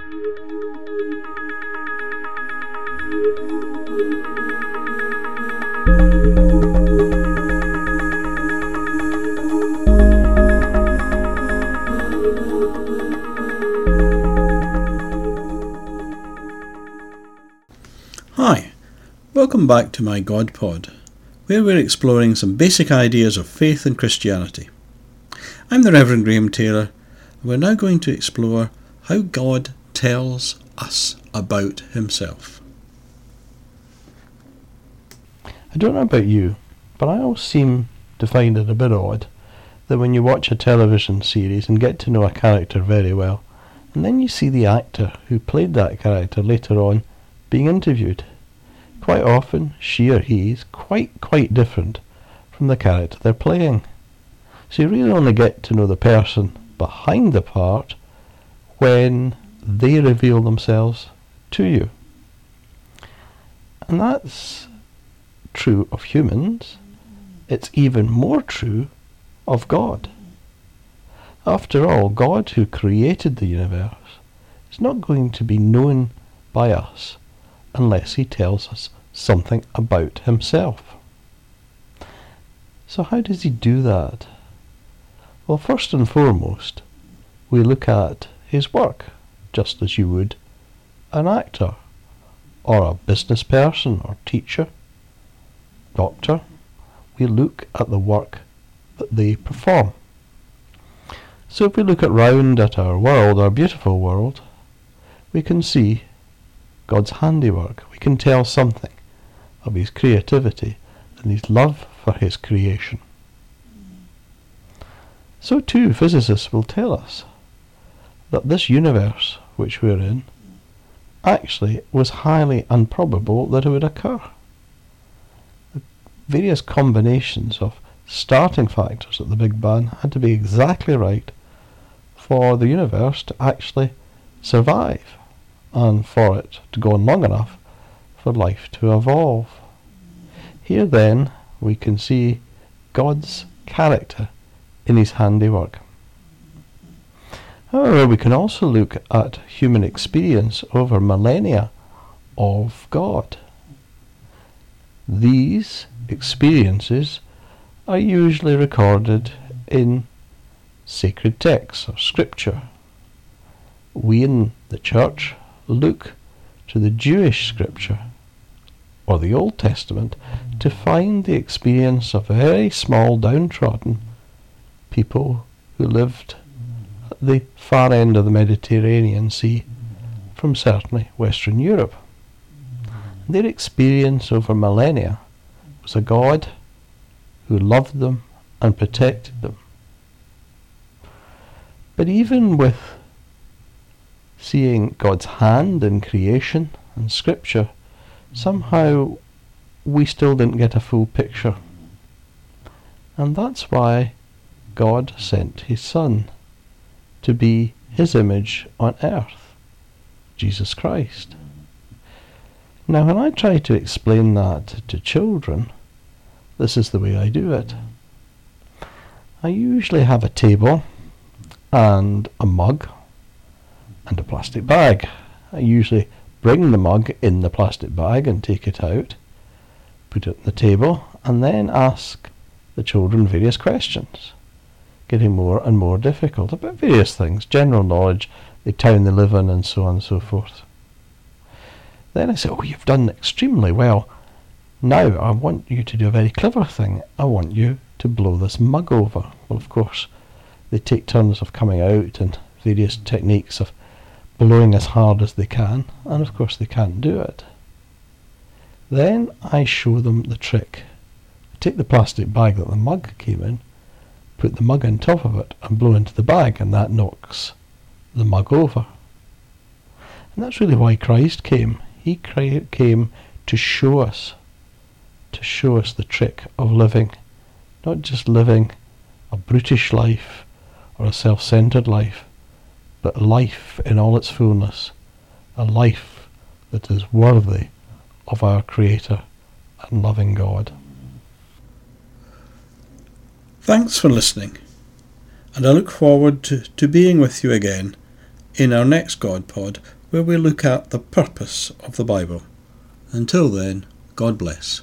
Hi, welcome back to my God Pod, where we're exploring some basic ideas of faith and Christianity. I'm the Reverend Graham Taylor, and we're now going to explore how God tells us about himself. I don't know about you, but I always seem to find it a bit odd that when you watch a television series and get to know a character very well, and then you see the actor who played that character later on being interviewed, quite often she or he is quite different from the character they're playing. So you really only get to know the person behind the part when they reveal themselves to you. And that's true of humans. It's even more true of God. After all, God who created the universe is not going to be known by us unless he tells us something about himself. So how does he do that? Well, first and foremost, we look at his work, just as you would an actor, or a business person, or teacher, doctor. We look at the work that they perform. So if we look round at our world, our beautiful world, we can see God's handiwork. We can tell something of his creativity and his love for his creation. So too, physicists will tell us that this universe which we're in actually was highly improbable that it would occur. The various combinations of starting factors at the Big Bang had to be exactly right for the universe to actually survive, and for it to go on long enough for life to evolve. Here then we can see God's character in his handiwork. However, we can also look at human experience over millennia of God. These experiences are usually recorded in sacred texts or scripture. We in the church look to the Jewish scripture or the Old Testament to find the experience of very small downtrodden people who lived at the far end of the Mediterranean Sea from certainly Western Europe. Their experience over millennia was a God who loved them and protected them. But even with seeing God's hand in creation and scripture, somehow we still didn't get a full picture. And that's why God sent his Son to be his image on earth, Jesus Christ. Now when I try to explain that to children, this is the way I do it. I usually have a table and a mug and a plastic bag. I usually bring the mug in the plastic bag and take it out, put it on the table, and then ask the children various questions, getting more and more difficult about various things, general knowledge, the town they live in, and so on and so forth. Then I say, "Oh, you've done extremely well. Now I want you to do a very clever thing. I want you to blow this mug over." Well, of course, they take turns of coming out and various techniques of blowing as hard as they can, and of course they can't do it. Then I show them the trick. I take the plastic bag that the mug came in, put the mug on top of it, and blow into the bag, and that knocks the mug over. And that's really why Christ came. He came to show us the trick of living, not just living a brutish life or a self-centered life, but life in all its fullness, a life that is worthy of our Creator and loving God. Thanks for listening, and I look forward to being with you again in our next God Pod where we look at the purpose of the Bible. Until then, God bless.